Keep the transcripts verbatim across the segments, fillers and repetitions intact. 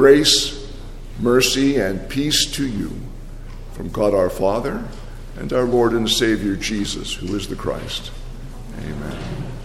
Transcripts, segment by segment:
Grace, mercy, and peace to you from God our Father and our Lord and Savior Jesus, who is the Christ. Amen.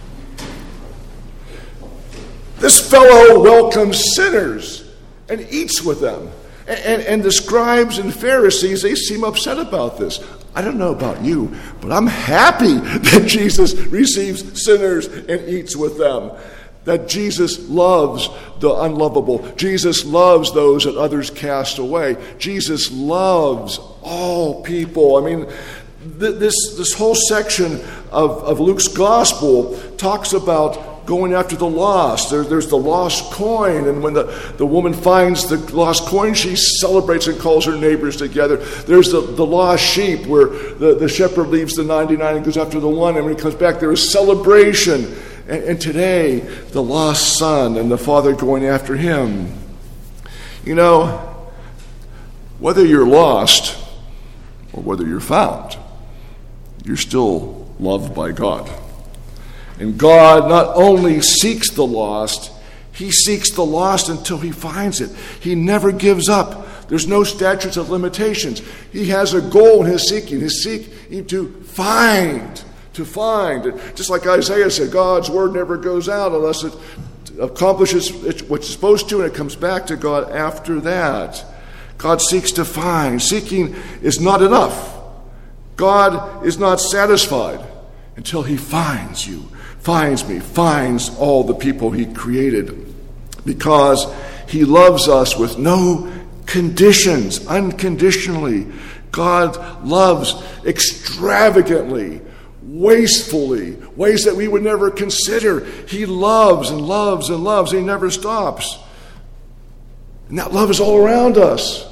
This fellow welcomes sinners and eats with them. And, and, and the scribes and Pharisees, they seem upset about this. I don't know about you, but I'm happy that Jesus receives sinners and eats with them. That Jesus loves the unlovable. Jesus loves those that others cast away. Jesus loves all people. I mean, th- this, this whole section of, of Luke's gospel talks about going after the lost. There, there's the lost coin, and when the, the woman finds the lost coin, she celebrates and calls her neighbors together. There's the, the lost sheep, where the, the shepherd leaves the ninety-nine and goes after the one, and when he comes back, there is celebration. And, and today, the lost son and the father going after him. You know, whether you're lost or whether you're found, you're still loved by God. And God not only seeks the lost, he seeks the lost until he finds it. He never gives up. There's no statutes of limitations. He has a goal in his seeking. His seeking to find. To find. Just like Isaiah said, God's word never goes out unless it accomplishes what it's supposed to, and it comes back to God after that. God seeks to find. Seeking is not enough. God is not satisfied until he finds you. Finds me, finds all the people he created, because he loves us with no conditions, unconditionally. God loves extravagantly, wastefully, ways that we would never consider. He loves and loves and loves. He never stops. And that love is all around us.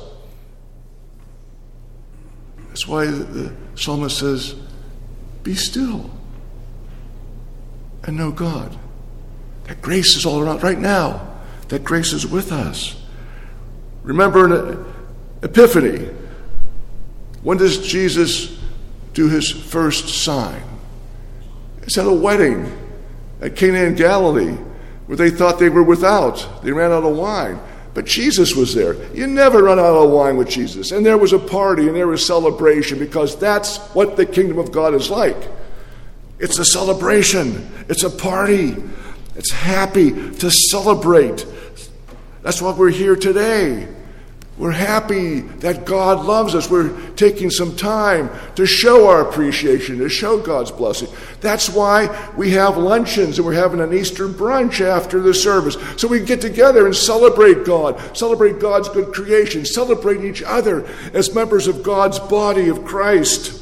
That's why the psalmist says, be still and know God. That grace is all around right now. That grace is with us. Remember in Epiphany, when does Jesus do his first sign? It's at a wedding at Cana in Galilee, where they thought they were without. They ran out of wine. But Jesus was there. You never run out of wine with Jesus. And there was a party and there was celebration, because that's what the kingdom of God is like. It's a celebration. It's a party. It's happy to celebrate. That's why we're here today. We're happy that God loves us. We're taking some time to show our appreciation, to show God's blessing. That's why we have luncheons and we're having an Easter brunch after the service. So we get together and celebrate God, celebrate God's good creation, celebrate each other as members of God's body of Christ.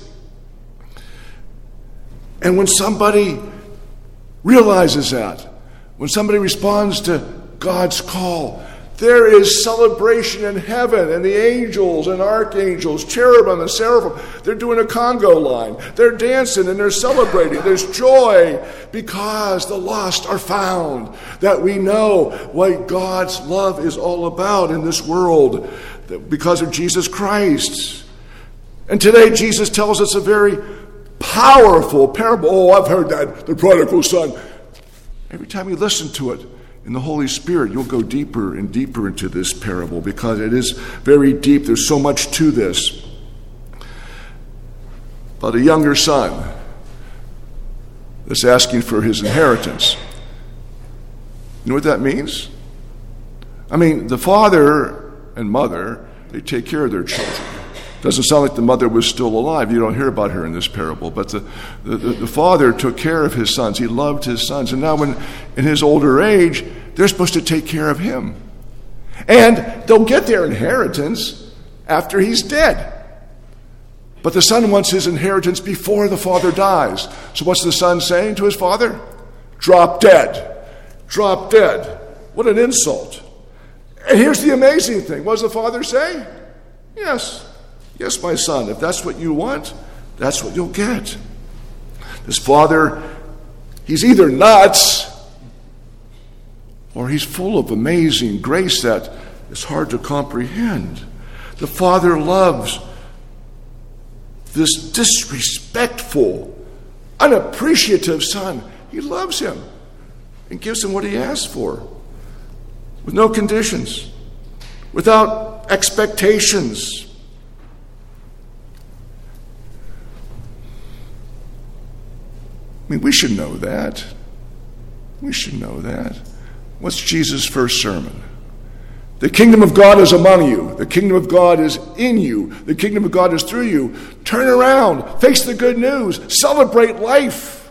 And when somebody realizes that, when somebody responds to God's call, there is celebration in heaven, and the angels and archangels, cherubim and seraphim, they're doing a Congo line. They're dancing and they're celebrating. There's joy because the lost are found, that we know what God's love is all about in this world because of Jesus Christ. And today Jesus tells us a very powerful parable. Oh, I've heard that, the prodigal son. Every time you listen to it in the Holy Spirit, you'll go deeper and deeper into this parable, because it is very deep. There's so much to this. But a younger son that's asking for his inheritance. You know what that means? I mean, the father and mother, they take care of their children. Doesn't sound like the mother was still alive. You don't hear about her in this parable. But the, the, the father took care of his sons. He loved his sons. And now when in his older age, they're supposed to take care of him. And they'll get their inheritance after he's dead. But the son wants his inheritance before the father dies. So what's the son saying to his father? Drop dead. Drop dead. What an insult. And here's the amazing thing. What does the father say? Yes. Yes, my son, if that's what you want, that's what you'll get. This father, he's either nuts or he's full of amazing grace that is hard to comprehend. The father loves this disrespectful, unappreciative son. He loves him and gives him what he asks for with no conditions. without expectations. I mean, we should know that. We should know that. What's Jesus' first sermon? The kingdom of God is among you. The kingdom of God is in you. The kingdom of God is through you. Turn around. Face the good news. Celebrate life.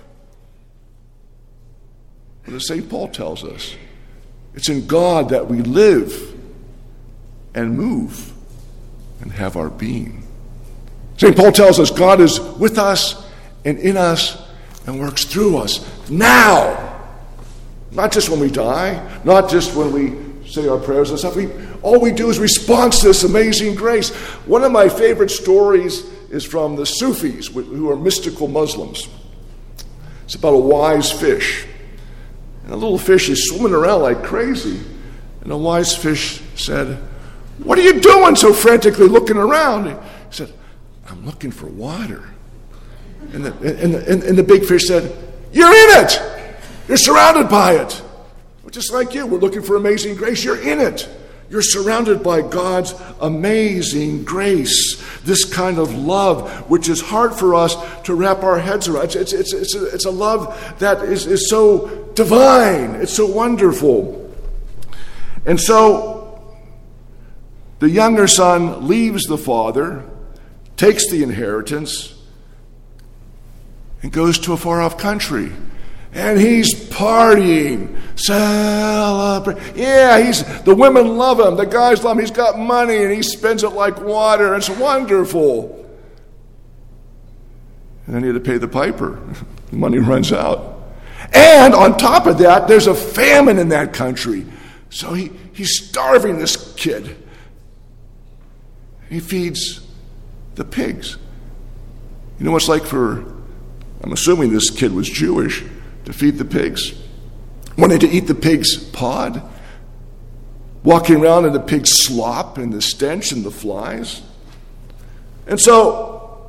But as Saint Paul tells us, it's in God that we live and move and have our being. Saint Paul tells us God is with us and in us and works through us now. Not just when we die, not just when we say our prayers and stuff. We, all we do is respond to this amazing grace. One of my favorite stories is from the Sufis, who are mystical Muslims. It's about a wise fish. And a little fish is swimming around like crazy. And a wise fish said, "What are you doing so frantically looking around?" He said, "I'm looking for water." And the, and the, and the big fish said, "You're in it. You're surrounded by it." Just like you, we're looking for amazing grace. You're in it. You're surrounded by God's amazing grace. This kind of love, which is hard for us to wrap our heads around. It's, it's, it's, a, it's a love that is, is so divine. It's so wonderful. And so the younger son leaves the father, takes the inheritance, and goes to a far-off country. And he's partying, celebrating. Yeah, he's the women love him. The guys love him. He's got money, and he spends it like water. It's wonderful. And then he had to pay the piper. The money runs out. And on top of that, there's a famine in that country. So he, he's starving this kid. He feeds the pigs. You know what it's like for, I'm assuming this kid was Jewish, to feed the pigs, wanting to eat the pig's pod, walking around in the pig's slop and the stench and the flies. And so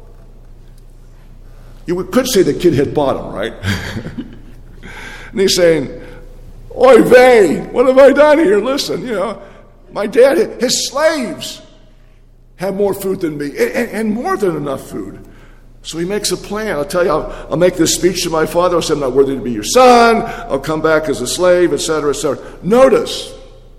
you could say the kid hit bottom, right? And he's saying, "Oy vey, what have I done here? Listen, you know, my dad, his slaves have more food than me, and, and more than enough food." So he makes a plan. I'll tell you, I'll, I'll make this speech to my father. I'll say, "I'm not worthy to be your son. I'll come back as a slave," et cetera, et cetera. Notice,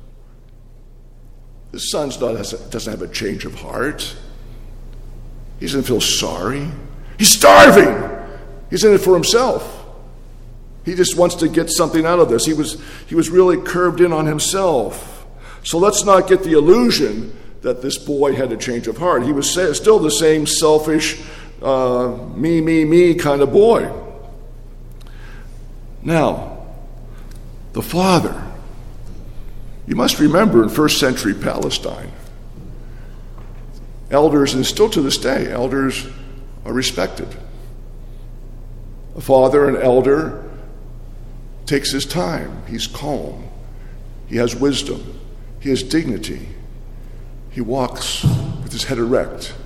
the son's not doesn't have a change of heart. He doesn't feel sorry. He's starving. He's in it for himself. He just wants to get something out of this. He was he was really curved in on himself. So let's not get the illusion that this boy had a change of heart. He was still the same selfish, Uh, me, me, me kind of boy. Now, the father. You must remember in first century Palestine, elders, and still to this day, elders are respected. A father, an elder, takes his time. He's calm. He has wisdom. He has dignity. He walks with his head erect.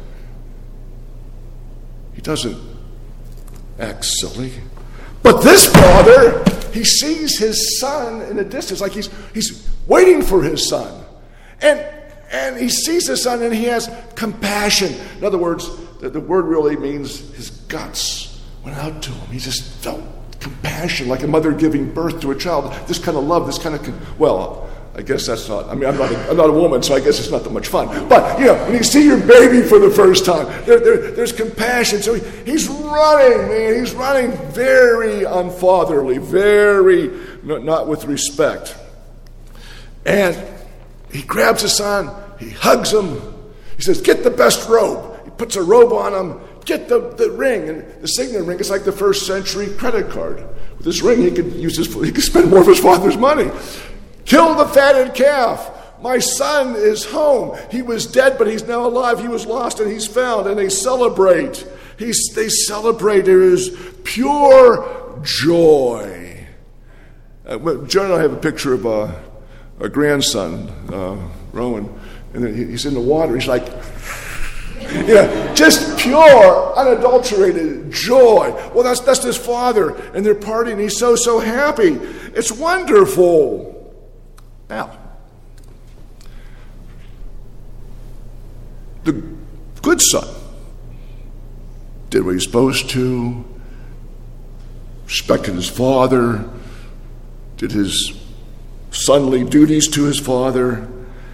He doesn't act silly. But this father, he sees his son in the distance, like he's he's waiting for his son. And and he sees his son and he has compassion. In other words, the, the word really means his guts went out to him. He just felt compassion, like a mother giving birth to a child. This kind of love, this kind of, well, I guess that's not, I mean, I'm not, a, I'm not a woman, so I guess it's not that much fun. But, you know, when you see your baby for the first time, there, there, there's compassion. So he, he's running, man. He's running very unfatherly, very not, not with respect. And he grabs his son. He hugs him. He says, "Get the best robe." He puts a robe on him. Get the, the ring. And the signet ring is like the first century credit card. With this ring, he could use his, he could spend more of his father's money. "Kill the fatted calf. My son is home. He was dead, but he's now alive. He was lost, and he's found." And they celebrate. He's, they celebrate. There is pure joy. Uh, Joan and I have a picture of uh, a grandson, uh, Rowan, and then he's in the water. He's like, you know, just pure, unadulterated joy. Well, that's that's his father, and they're partying. He's so, so happy. It's wonderful. Now, The good son did what he was supposed to, respected his father, did his sonly duties to his father.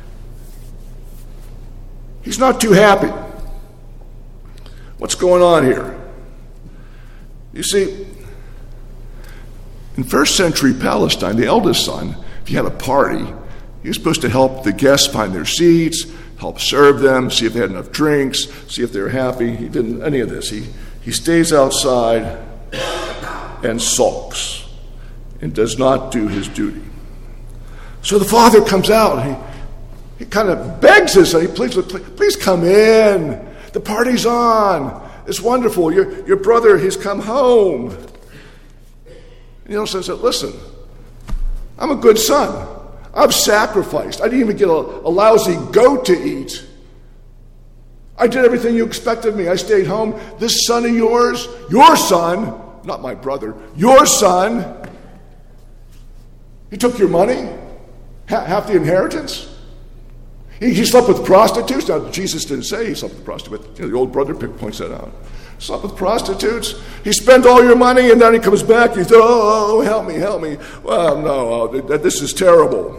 He's not too happy. What's going on here? You see, in first century Palestine, the eldest son, if you had a party, he was supposed to help the guests find their seats, help serve them, see if they had enough drinks, see if they were happy. He didn't any of this. He, he stays outside and sulks and does not do his duty. So the father comes out and he, he kind of begs his son, he please, please, please come in. The party's on. It's wonderful. Your, your brother, he's come home. And the elder son said, listen, I'm a good son. I've sacrificed. I didn't even get a, a lousy goat to eat. I did everything you expected of me. I stayed home. This son of yours, your son, not my brother, your son, he took your money, ha- half the inheritance. He, he slept with prostitutes. Now, Jesus didn't say he slept with prostitutes, but you know, the old brother points that out. Slept with prostitutes. He spent all your money, and then he comes back. And he said, oh, help me, help me. Well, no, oh, this is terrible.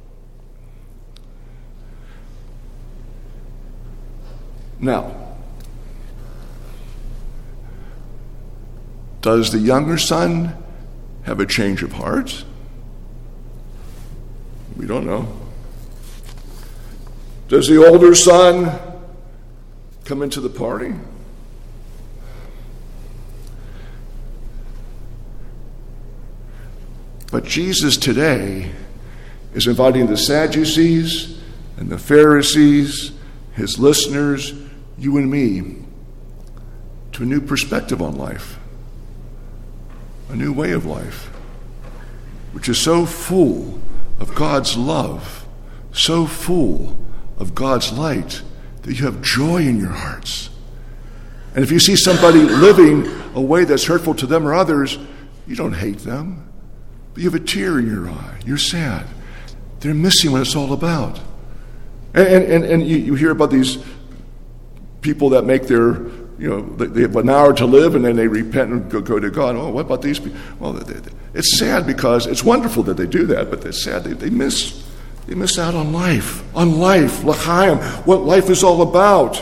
Now, does the younger son have a change of heart? We don't know. Does the older son come into the party? But Jesus today is inviting the Sadducees and the Pharisees, his listeners, you and me, to a new perspective on life, a new way of life, which is so full of God's love, so full of God's light, that you have joy in your hearts. And if you see somebody living a way that's hurtful to them or others, you don't hate them. But you have a tear in your eye. You're sad. They're missing what it's all about. And and, and you, you hear about these people that make their, you know, they have an hour to live and then they repent and go, go to God. Oh, what about these people? Well, they, they, it's sad because it's wonderful that they do that, but it's sad they, they miss they miss out on life, on life, l'chaim, what life is all about.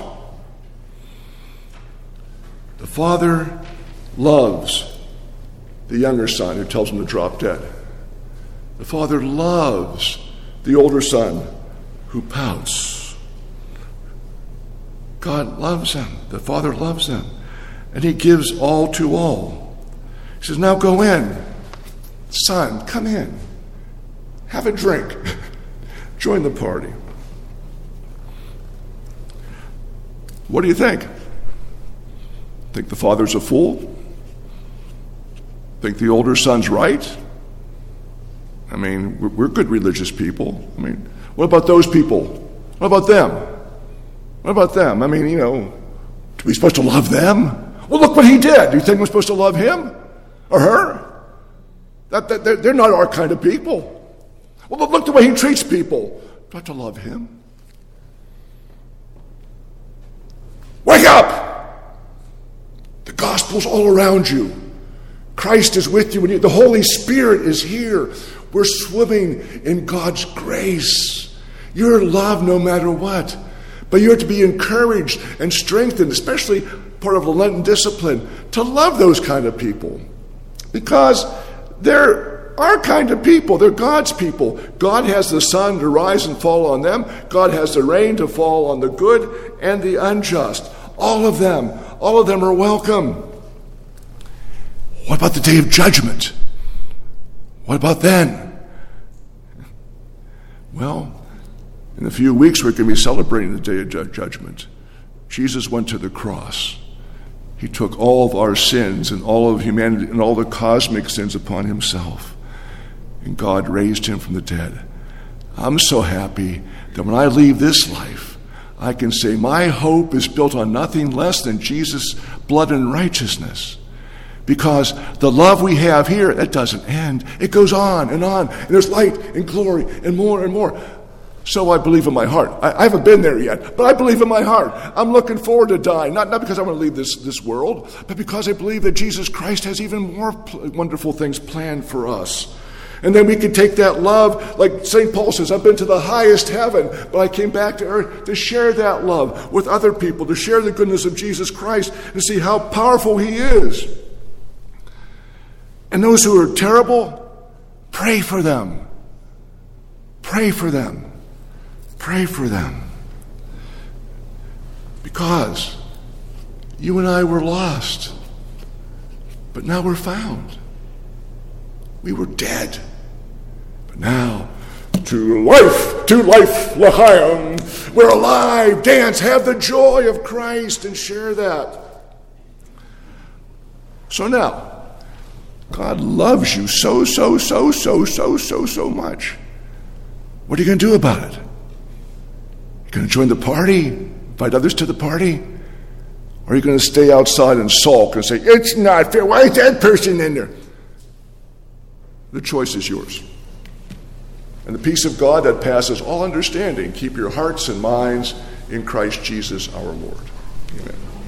The father loves the younger son who tells him to drop dead. The father loves the older son who pouts. God loves him. The father loves him. And he gives all to all. He says, now go in. Son, come in. Have a drink. Join the party. What do you think? Think the father's a fool? Think the older son's right? I mean, we're good religious people. I mean, what about those people? What about them? What about them? I mean, you know, are we supposed to love them? Well, look what he did. Do you think we're supposed to love him or her? That, that, they're, they're not our kind of people. Well, look the way he treats people. Do I have to love him? Wake up! The gospel's all around you. Christ is with you, and the Holy Spirit is here. We're swimming in God's grace. You're loved no matter what. But you're to be encouraged and strengthened, especially part of the Lenten discipline, to love those kind of people. Because they're our kind of people. They're God's people. God has the sun to rise and fall on them. God has the rain to fall on the good and the unjust. All of them. All of them are welcome. What about the day of judgment? What about then? Well, in a few weeks we're going to be celebrating the day of ju- judgment. Jesus went to the cross. He took all of our sins and all of humanity and all the cosmic sins upon himself. And God raised him from the dead. I'm so happy that when I leave this life, I can say my hope is built on nothing less than Jesus' blood and righteousness. Because the love we have here, it doesn't end. It goes on and on. And there's light and glory and more and more. So I believe in my heart. I, I haven't been there yet, but I believe in my heart. I'm looking forward to dying, not, not because I want to leave this, this world, but because I believe that Jesus Christ has even more pl- wonderful things planned for us. And then we can take that love, like Saint Paul says, I've been to the highest heaven, but I came back to earth to share that love with other people, to share the goodness of Jesus Christ, and see how powerful he is. And those who are terrible, pray for them. Pray for them. Pray for them. Because you and I were lost, but now we're found. We were dead, but now to life, to life, l'chaim. We're alive. Dance, have the joy of Christ and share that. So now, God loves you so, so, so, so, so, so, so much. What are you going to do about it? You're going to join the party, invite others to the party? Or are you going to stay outside and sulk and say, it's not fair, why is that person in there? The choice is yours. And the peace of God that passes all understanding, keep your hearts and minds in Christ Jesus our Lord. Amen.